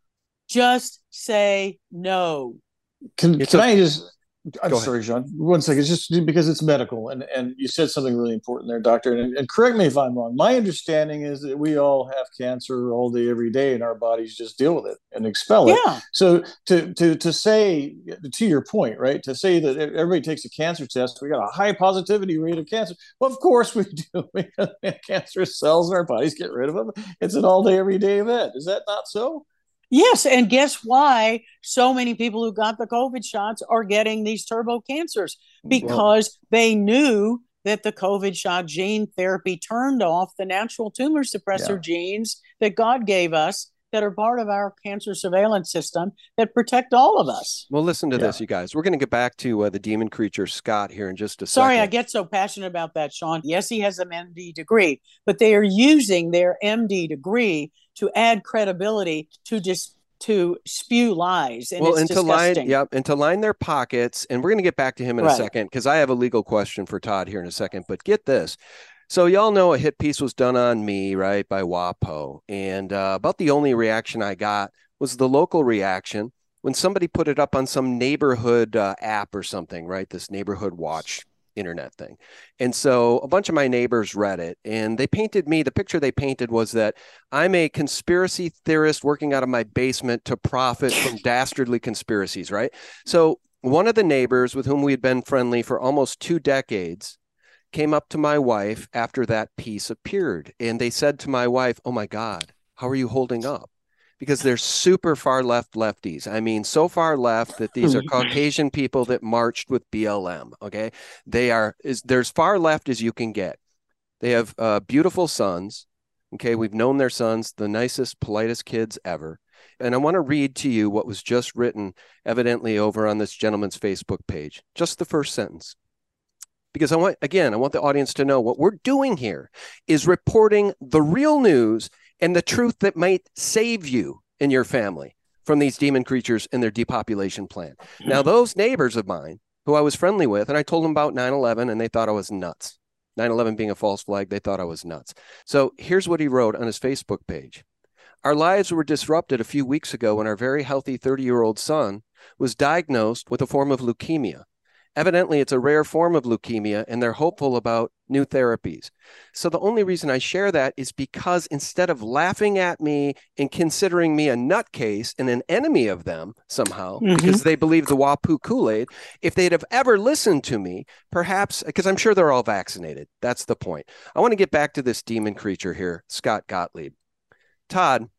just say no. Can, can a, I just, I'm sorry, ahead. Sean, one second, it's just because it's medical. And, and you said something really important there, doctor. And, and correct me if I'm wrong. My understanding is that we all have cancer all day, every day, and our bodies just deal with it and expel it. Yeah. So to, to, to say, to your point, right, to say that everybody takes a cancer test, we got a high positivity rate of cancer. Well, of course we do. Because cancerous cells in our bodies, get rid of them. It's an all day, every day event. Is that not so? Yes, and guess why so many people who got the COVID shots are getting these turbo cancers? Because well, they knew that the COVID shot gene therapy turned off the natural tumor suppressor yeah. genes that God gave us that are part of our cancer surveillance system that protect all of us. Well, listen to yeah. this, you guys. We're going to get back to uh, the demon creature, Scott, here in just a Sorry, second. I get so passionate about that, Sean. Yes, he has an M D degree, but they are using their M D degree to add credibility to just to spew lies. And well, it's and to disgusting. line, yep, and to line their pockets. And we're going to get back to him in right. a second because I have a legal question for Todd here in a second. But get this. So y'all know a hit piece was done on me, right, by WAPO. And uh, about the only reaction I got was the local reaction when somebody put it up on some neighborhood uh, app or something, right, this neighborhood watch internet thing. And so a bunch of my neighbors read it and they painted me, the picture they painted was that I'm a conspiracy theorist working out of my basement to profit from dastardly conspiracies, right? So one of the neighbors with whom we had been friendly for almost two decades came up to my wife after that piece appeared. And they said to my wife, oh my God, how are you holding up? Because they're super far left lefties. I mean, so far left that these are Caucasian people that marched with B L M. Okay. They are, is they're as far left as you can get. They have uh, beautiful sons. Okay. We've known their sons, the nicest, politest kids ever. And I want to read to you what was just written evidently over on this gentleman's Facebook page. Just the first sentence. Because I want, again, I want the audience to know what we're doing here is reporting the real news and the truth that might save you and your family from these demon creatures and their depopulation plan. Now, those neighbors of mine who I was friendly with, and I told them about nine eleven, and they thought I was nuts. nine eleven being a false flag, they thought I was nuts. So here's what he wrote on his Facebook page. Our lives were disrupted a few weeks ago when our very healthy thirty-year-old son was diagnosed with a form of leukemia. Evidently, it's a rare form of leukemia, and they're hopeful about new therapies. So the only reason I share that is because instead of laughing at me and considering me a nutcase and an enemy of them somehow, mm-hmm. because they believe the WAPO Kool-Aid, if they'd have ever listened to me, perhaps, because I'm sure they're all vaccinated. That's the point. I want to get back to this demon creature here, Scott Gottlieb. Todd,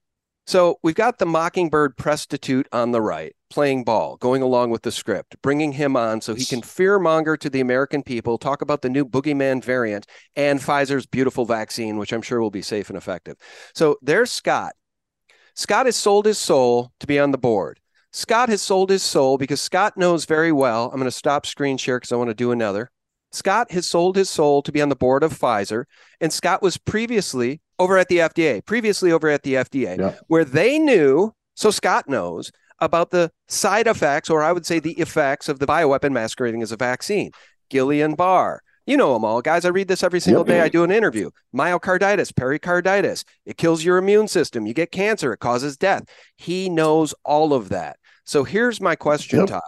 So we've got the Mockingbird prostitute on the right, playing ball, going along with the script, bringing him on so he can fearmonger to the American people, talk about the new boogeyman variant and Pfizer's beautiful vaccine, which I'm sure will be safe and effective. So there's Scott. Scott has sold his soul to be on the board. Scott has sold his soul because Scott knows very well. I'm going to stop screen share because I want to do another. Scott has sold his soul to be on the board of Pfizer, and Scott was previously over at the F D A, previously over at the F D A, yeah. where they knew, so Scott knows, about the side effects, or I would say the effects of the bioweapon masquerading as a vaccine. Guillain-Barré, you know them all, guys. I read this every single yep. day I do an interview. Myocarditis, pericarditis. It kills your immune system. You get cancer. It causes death. He knows all of that. So here's my question, yep. Todd.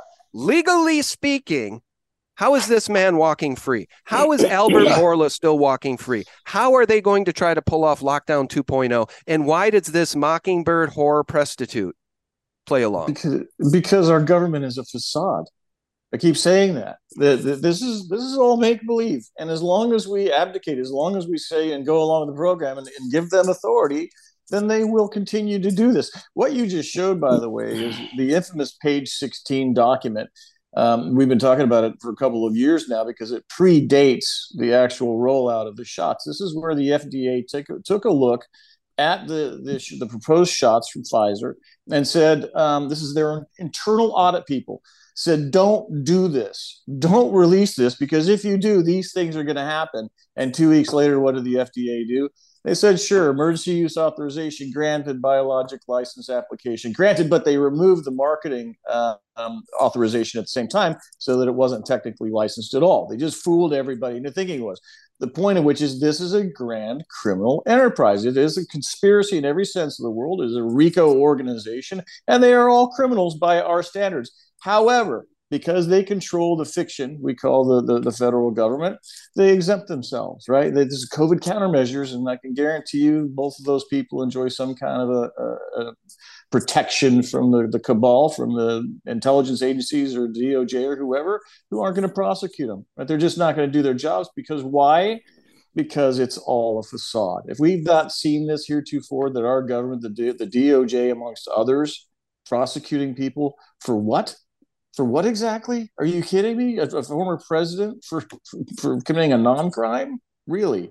Legally speaking, how is this man walking free? How is Albert Bourla still walking free? How are they going to try to pull off Lockdown two point oh? And why does this Mockingbird horror prostitute play along? Because, because our government is a facade. I keep saying that. The, the, this is this is all make-believe. And as long as we abdicate, as long as we say and go along with the program and, and give them authority, then they will continue to do this. What you just showed, by the way, is the infamous page sixteen document. Um, we've been talking about it for a couple of years now because it predates the actual rollout of the shots. This is where the F D A take, took a look at the, the, the proposed shots from Pfizer and said, um, this is their internal audit people, said, don't do this. Don't release this, because if you do, these things are going to happen. And two weeks later, what did the F D A do? They said, sure, emergency use authorization granted, biologic license application granted, but they removed the marketing uh, um, authorization at the same time so that it wasn't technically licensed at all. They just fooled everybody into thinking it was. The point of which is this is a grand criminal enterprise. It is a conspiracy in every sense of the world. It is a RICO organization, and they are all criminals by our standards. However, because they control the fiction we call the, the, the federal government, they exempt themselves, right? They, this is COVID countermeasures, and I can guarantee you both of those people enjoy some kind of a, a, a protection from the, the cabal, from the intelligence agencies or D O J or whoever, who aren't going to prosecute them. Right? They're just not going to do their jobs because why? Because it's all a facade. If we've not seen this heretofore, that our government, the, the D O J amongst others, prosecuting people for what? For what exactly? Are you kidding me? A, a former president for, for for committing a non-crime? Really?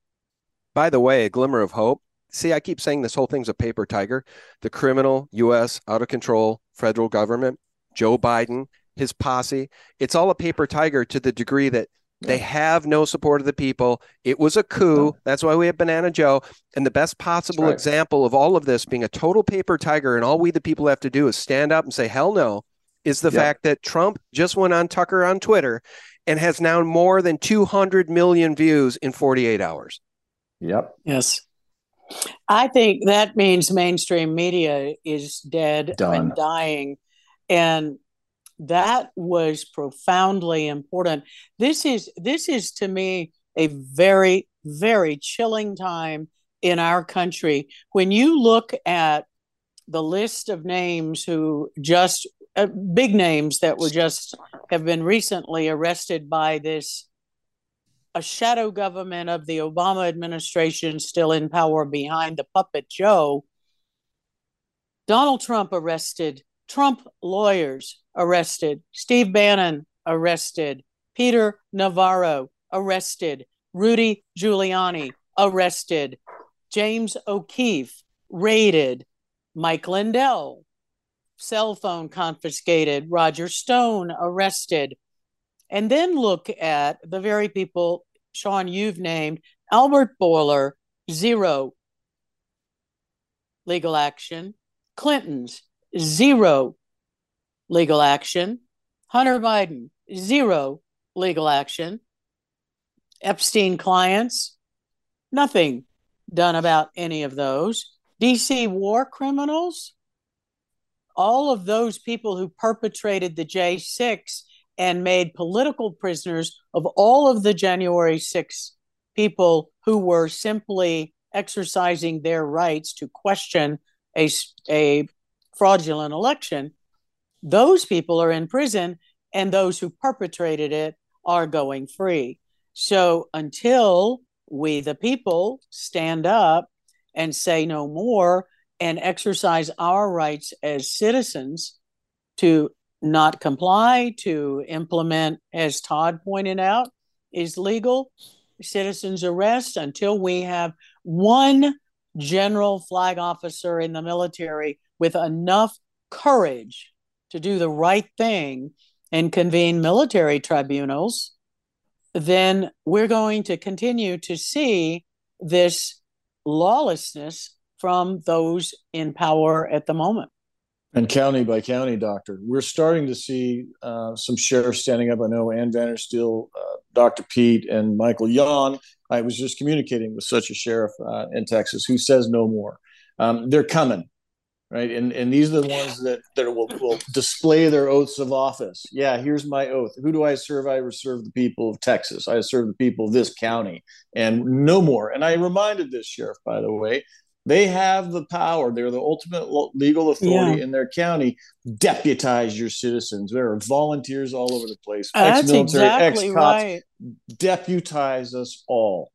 By the way, a glimmer of hope. See, I keep saying this whole thing's a paper tiger. The criminal U S out of control federal government, Joe Biden, his posse, it's all a paper tiger to the degree that yeah. they have no support of the people. It was a coup. No. That's why we have Banana Joe. And the best possible right. example of all of this being a total paper tiger, and all we the people have to do is stand up and say, hell no, is the yep. fact that Trump just went on Tucker on Twitter and has now more than two hundred million views in forty-eight hours. Yep. Yes. I think that means mainstream media is dead Done. and dying. And that was profoundly important. This is, this is to me a very, very chilling time in our country. When you look at the list of names who just Uh, big names that were just have been recently arrested by this, a shadow government of the Obama administration still in power behind the puppet Joe. Donald Trump arrested, Trump lawyers arrested, Steve Bannon arrested, Peter Navarro arrested, Rudy Giuliani arrested, James O'Keefe raided, Mike Lindell cell phone confiscated, Roger Stone arrested. And then look at the very people, Sean, you've named, Albert Bourla, zero legal action. Clinton's, zero legal action. Hunter Biden, zero legal action. Epstein clients, nothing done about any of those. D C war criminals, all of those people who perpetrated the J six and made political prisoners of all of the January sixth people who were simply exercising their rights to question a, a fraudulent election, those people are in prison, and those who perpetrated it are going free. So until we, the people, stand up and say no more, and exercise our rights as citizens to not comply, to implement, as Todd pointed out, is legal citizens arrest until we have one general flag officer in the military with enough courage to do the right thing and convene military tribunals, then we're going to continue to see this lawlessness from those in power at the moment. And county by county, Doctor, we're starting to see uh, some sheriffs standing up. I know Ann Vandersteel, uh, Doctor Pete, and Michael Yon. I was just communicating with such a sheriff uh, in Texas who says no more. Um, they're coming, right? And and these are the ones that, that will, will display their oaths of office. Yeah, here's my oath. Who do I serve? I serve the people of Texas. I serve the people of this county, and no more. And I reminded this sheriff, by the way, they have the power. They're the ultimate legal authority yeah. in their county. Deputize your citizens. There are volunteers all over the place. That's ex-military, exactly ex-cops. Right. Deputize us all.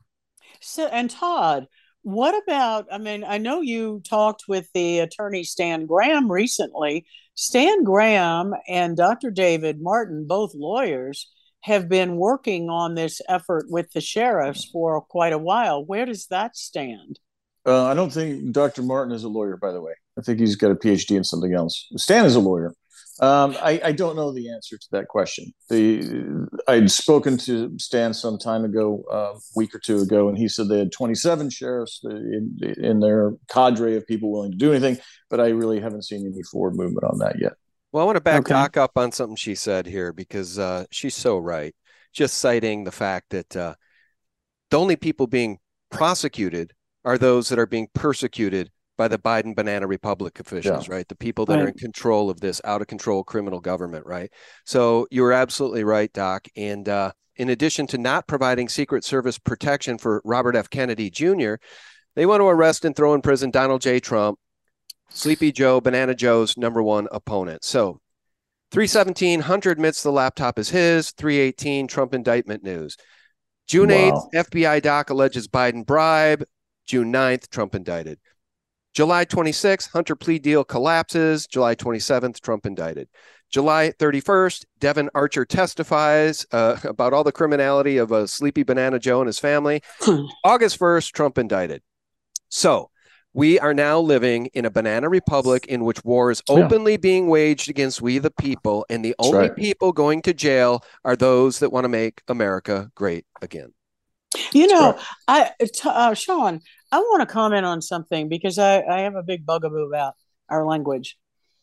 So, and Todd, what about, I mean, I know you talked with the attorney Stan Graham recently. Stan Graham and Doctor David Martin, both lawyers, have been working on this effort with the sheriffs for quite a while. Where does that stand? Uh, I don't think Doctor Martin is a lawyer, by the way. I think he's got a P H D in something else. Stan is a lawyer. Um, I, I don't know the answer to that question. The I'd spoken to Stan some time ago, a uh, week or two ago, and he said they had twenty-seven sheriffs in, in their cadre of people willing to do anything, but I really haven't seen any forward movement on that yet. Well, I want to back okay. Doc up on something she said here, because uh, she's so right. Just citing the fact that uh, the only people being prosecuted are those that are being persecuted by the Biden banana republic officials, yeah. right? The people that right. are in control of this out of control criminal government, right? So you're absolutely right, Doc. And uh, in addition to not providing Secret Service protection for Robert F. Kennedy Junior, they want to arrest and throw in prison Donald J. Trump, Sleepy Joe, Banana Joe's number one opponent. So three seventeen, Hunter admits the laptop is his. three eighteen, Trump indictment news. June eighth, wow. F B I doc alleges Biden bribe. June ninth, Trump indicted. July twenty-sixth, Hunter plea deal collapses. July twenty-seventh, Trump indicted. July thirty-first, Devin Archer testifies uh, about all the criminality of a Sleepy Banana Joe and his family. August first, Trump indicted. So we are now living in a banana republic in which war is openly yeah. being waged against we the people, and the That's only right. people going to jail are those that want to make America great again. You know, I uh, Sean, I want to comment on something because I, I have a big bugaboo about our language.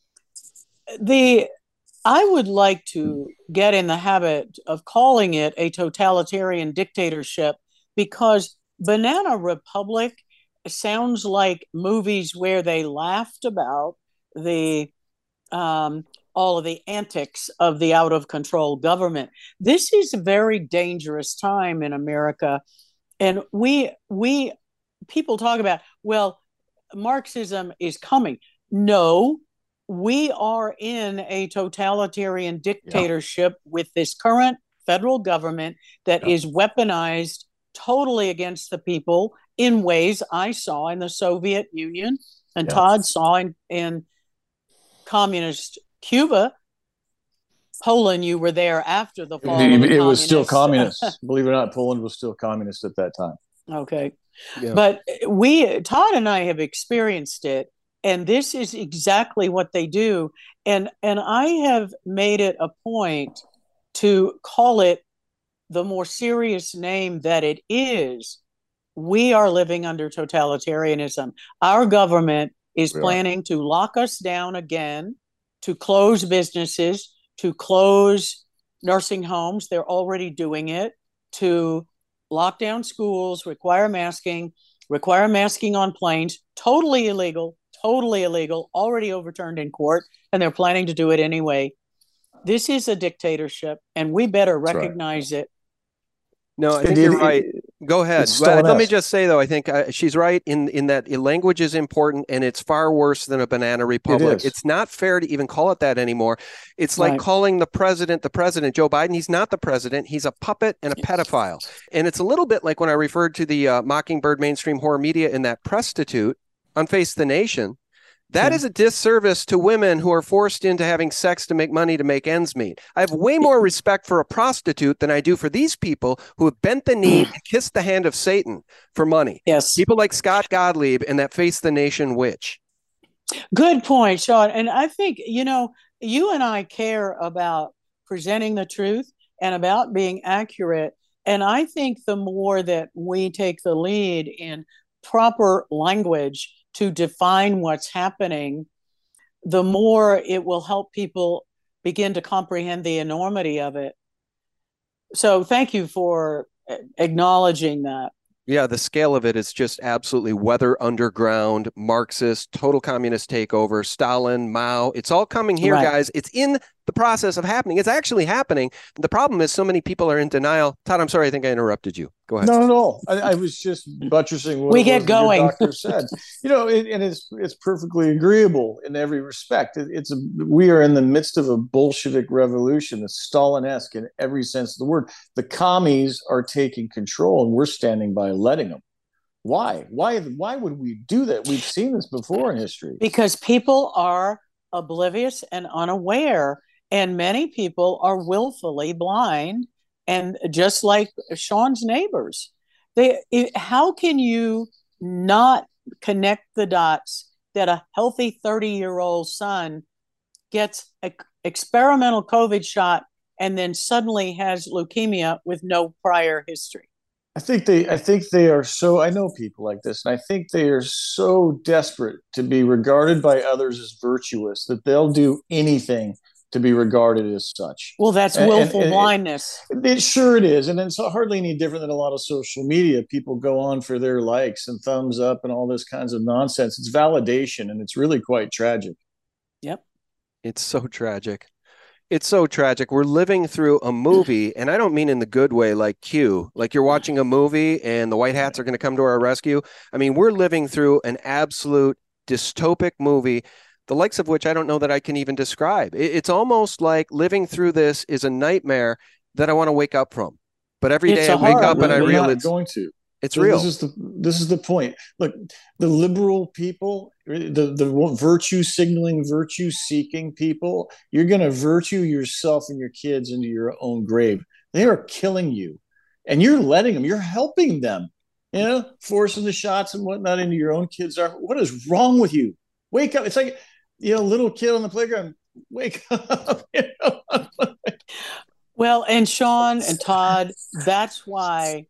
The I would like to get in the habit of calling it a totalitarian dictatorship, because Banana Republic sounds like movies where they laughed about the um, all of the antics of the out of control government. This is a very dangerous time in America. And we, we, people talk about, well, Marxism is coming. No, we are in a totalitarian dictatorship yeah. with this current federal government that yeah. is weaponized totally against the people in ways I saw in the Soviet Union and yeah. Todd saw in, in communist Cuba. Poland, you were there after the fall. It, of the it was still communist. Believe it or not, Poland was still communist at that time. Okay. Yeah. But we, Todd and I have experienced it, and this is exactly what they do. And, and I have made it a point to call it the more serious name that it is. We are living under totalitarianism. Our government is yeah. planning to lock us down again, to close businesses, to close nursing homes. They're already doing it. To lock down schools, require masking, require masking on planes. Totally illegal, totally illegal, already overturned in court, and they're planning to do it anyway. This is a dictatorship, and we better That's recognize right. it. No, I think it, you're right. Go ahead. Well, let me just say, though, I think uh, she's right in, in that language is important, and it's far worse than a banana republic. It it's not fair to even call it that anymore. It's like right. calling the president the president, Joe Biden. He's not the president. He's a puppet and a pedophile. And it's a little bit like when I referred to the uh, Mockingbird mainstream horror media in that prostitute. on Face the Nation, that Yeah. is a disservice to women who are forced into having sex to make money to make ends meet. I have way more respect for a prostitute than I do for these people who have bent the knee and kissed the hand of Satan for money. Yes. People like Scott Gottlieb and that Face the Nation witch. Good point, Sean. And I think, you know, you and I care about presenting the truth and about being accurate. And I think the more that we take the lead in proper language to define what's happening, the more it will help people begin to comprehend the enormity of it. So thank you for acknowledging that. Yeah, the scale of it is just absolutely weather underground, Marxist, total communist takeover, Stalin, Mao. It's all coming here, Right. guys. It's in the process of happening. It's actually happening. The problem is so many people are in denial. Todd, I'm sorry. I think I interrupted you. Go ahead. Not at all. I, I was just buttressing what We it get was that your going. doctor said. You know, it, and it's it's perfectly agreeable in every respect. It, it's a, we are in the midst of a Bolshevik revolution. It's Stalin-esque in every sense of the word. The commies are taking control, and we're standing by letting them. Why? Why? Why would we do that? We've seen this before in history. Because people are oblivious and unaware, and many people are willfully blind. And just like Sean's neighbors, they it, how can you not connect the dots that a healthy thirty-year-old son gets an experimental COVID shot and then suddenly has leukemia with no prior history? I think they I think they are so I know people like this, and I think they are so desperate to be regarded by others as virtuous that they'll do anything to be regarded as such. Well, that's And- willful and- and blindness. It, it sure it is, and it's hardly any different than a lot of social media. People go on for their likes and thumbs up and all this kinds of nonsense. It's validation, and it's really quite tragic. Yep. It's so tragic. It's so tragic. We're living through a movie, and I don't mean in the good way like Q, like you're watching a movie and the white hats are going to come to our rescue. I mean, we're living through an absolute dystopic movie, the likes of which I don't know that I can even describe. It, it's almost like living through this is a nightmare that I want to wake up from. But every It's day a I wake horror up and I We're realize not it's, going to. it's This- real. This is the this is the point. Look, the liberal people, the the virtue signaling, virtue seeking people, you're going to virtue yourself and your kids into your own grave. They are killing you, and you're letting them. You're helping them. You know, forcing the shots and whatnot into your own kids' arm. What is wrong with you? Wake up! It's like, you know, little kid on the playground. Wake up! You know? Well, and Sean and Todd, that's why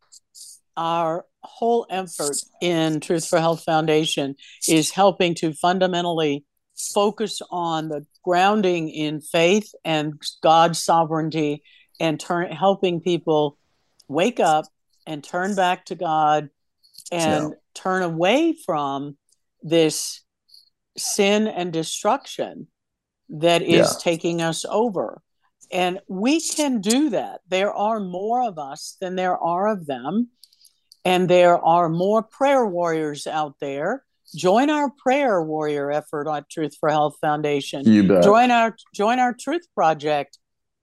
our whole effort in Truth for Health Foundation is helping to fundamentally focus on the grounding in faith and God's sovereignty, and turn helping people wake up and turn back to God and Yeah. turn away from this sin and destruction that is Yeah. taking us over. And we can do that. There are more of us than there are of them. And there are more prayer warriors out there. Join our prayer warrior effort on Truth for Health Foundation. You bet. Join our join our Truth Project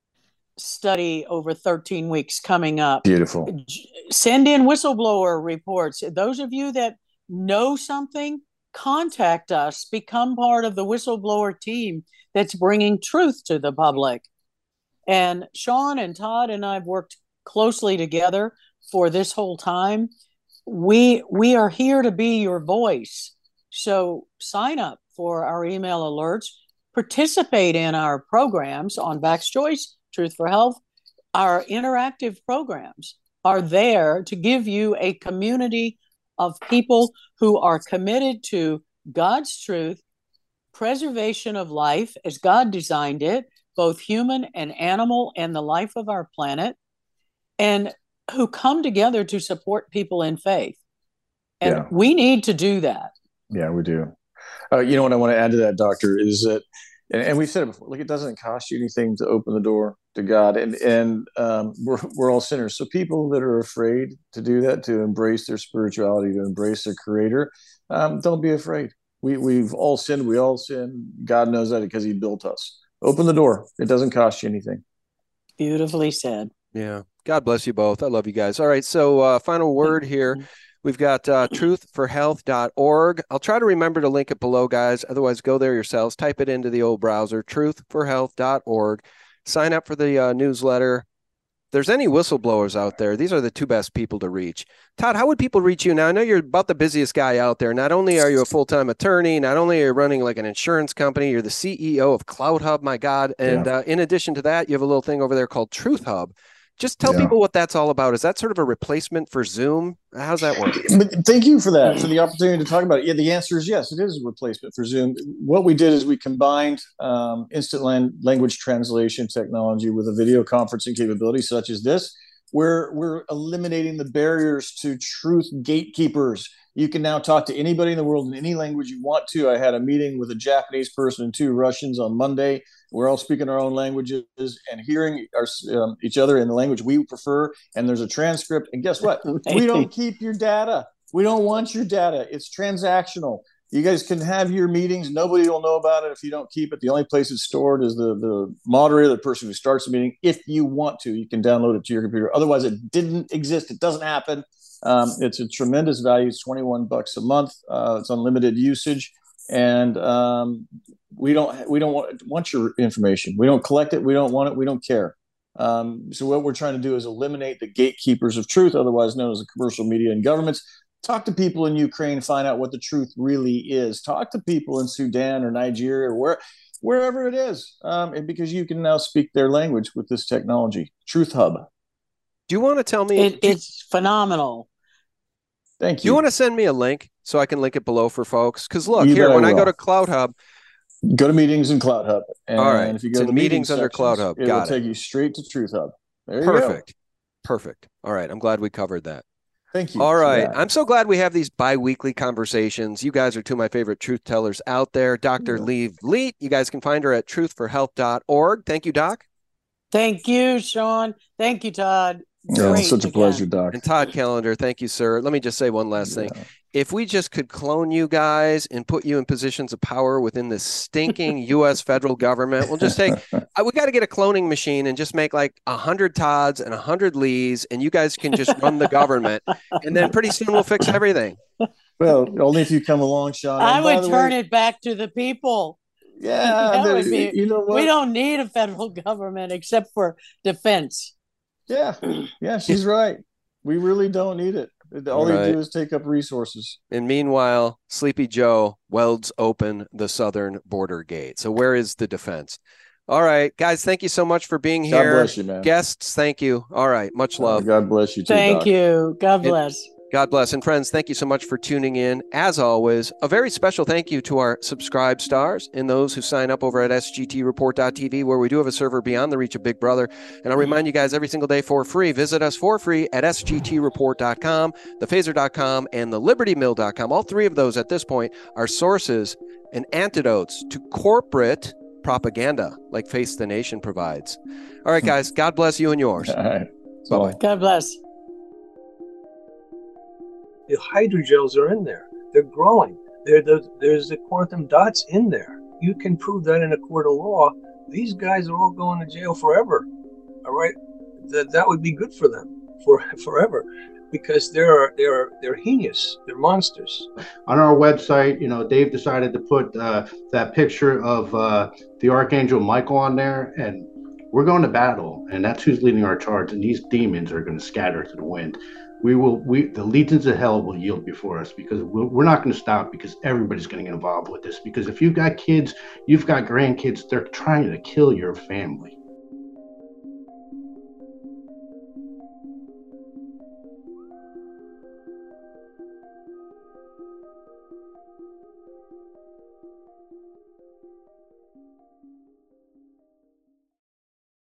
study over thirteen weeks coming up. Beautiful. J- Send in whistleblower reports. Those of you that know something, contact us. Become part of the whistleblower team that's bringing truth to the public. And Sean and Todd and I have worked closely together for this whole time. We we are here to be your voice. So sign up for our email alerts. Participate in our programs on Vax Choice, Truth for Health. Our interactive programs are there to give you a community of people who are committed to God's truth, preservation of life as God designed it, both human and animal, and the life of our planet, and who come together to support people in faith. And Yeah. we need to do that. Yeah, we do. Uh, you know what I want to add to that, Doctor, is that, and, and we've said it before, like, it doesn't cost you anything to open the door to God, and and um, we're we're all sinners. So people that are afraid to do that, to embrace their spirituality, to embrace their Creator, um, don't be afraid. We we've all sinned. We all sin. God knows that because He built us. Open the door. It doesn't cost you anything. Beautifully said. Yeah. God bless you both. I love you guys. All right. So uh, final word here. We've got uh, truth for health dot org. I'll try to remember to link it below, guys. Otherwise, go there yourselves. Type it into the old browser, truth for health dot org. Sign up for the uh, newsletter. If there's any whistleblowers out there, these are the two best people to reach. Todd, how would people reach you now? I know you're about the busiest guy out there. Not only are you a full-time attorney, not only are you running like an insurance company, you're the C E O of CloutHub, my God. And yeah. uh, in addition to that, you have a little thing over there called Truth Hub. Just tell yeah. people what that's all about. Is that sort of a replacement for Zoom? How's that work? Thank you for that, for the opportunity to talk about it. Yeah, the answer is yes, it is a replacement for Zoom. What we did is we combined um, instant lan- language translation technology with a video conferencing capability such as this. We're, we're eliminating the barriers to truth gatekeepers. You can now talk to anybody in the world in any language you want to. I had a meeting with a Japanese person and two Russians on Monday. We're all speaking our own languages and hearing our, um, each other in the language we prefer. And there's a transcript. And guess what? We don't keep your data. We don't want your data. It's transactional. You guys can have your meetings. Nobody will know about it if you don't keep it. The only place it's stored is the, the moderator, the person who starts the meeting. If you want to, you can download it to your computer. Otherwise, it didn't exist. It doesn't happen. Um, it's a tremendous value. It's twenty-one bucks a month. Uh, it's unlimited usage. And um, we don't we don't want, want your information. We don't collect it. We don't want it. We don't care. Um, so what we're trying to do is eliminate the gatekeepers of truth, otherwise known as the commercial media and governments. Talk to people in Ukraine, find out what the truth really is. Talk to people in Sudan or Nigeria or where, wherever it is, um, and because you can now speak their language with this technology. Truth Hub. Do you want to tell me? It, it's phenomenal. Thank you. Do you want to send me a link so I can link it below for folks? Because look, You here, bet I when I go will. to CloutHub, Go to meetings in CloutHub. And All right. if you It's go in to meetings meeting under sections, CloutHub. it Got will it. take you straight to Truth Hub. There you go. perfect. Perfect. All right. I'm glad we covered that. Thank you. All for right. that. I'm so glad we have these bi-weekly conversations. You guys are two of my favorite truth tellers out there. Doctor Yeah. Lee Vliet, you guys can find her at truth for health dot org. Thank you, Doc. Thank you, Sean. Thank you, Todd. Yeah, Great it's such a again. pleasure, Doc. And Todd Callender, thank you, sir. Let me just say one last thing. Yeah. If we just could clone you guys and put you in positions of power within this stinking U S federal government, we'll just take, uh, we got to get a cloning machine and just make like a hundred Todds and a hundred Lees, and you guys can just run the government. And then pretty soon we'll fix everything. Well, only if you come along, Sean. I And by would the turn way, it back to the people. Yeah, That the- would be- you know what? We don't need a federal government except for defense. Yeah, yeah, she's right. We really don't need it. All they Right. do is take up resources. And meanwhile, Sleepy Joe welds open the southern border gate. So where is the defense? All right, guys, thank you so much for being God here. bless you, man. Guests, thank you. All right, much love. God bless you too, Thank Doc. you. God And- bless. God bless. And friends, thank you so much for tuning in. As always, a very special thank you to our subscribe stars and those who sign up over at S G T report dot T V, where we do have a server beyond the reach of Big Brother. And I'll remind you guys every single day for free, visit us for free at S G T report dot com, the phaser dot com, and the liberty mill dot com. All three of those at this point are sources and antidotes to corporate propaganda like Face the Nation provides. All right, guys, God bless you and yours. All right. Bye-bye. God bless. The hydrogels are in there. They're growing. There, there's, there's the quantum dots in there. You can prove that in a court of law. These guys are all going to jail forever. All right, that that would be good for them for forever, because they're they're they're heinous. They're monsters. On our website, you know, Dave decided to put uh, that picture of uh, the Archangel Michael on there, and we're going to battle, and that's who's leading our charge. And these demons are going to scatter to the wind. We will, we, the legions of hell will yield before us, because we're, we're not going to stop, because everybody's going to get involved with this. Because if you've got kids, you've got grandkids, they're trying to kill your family.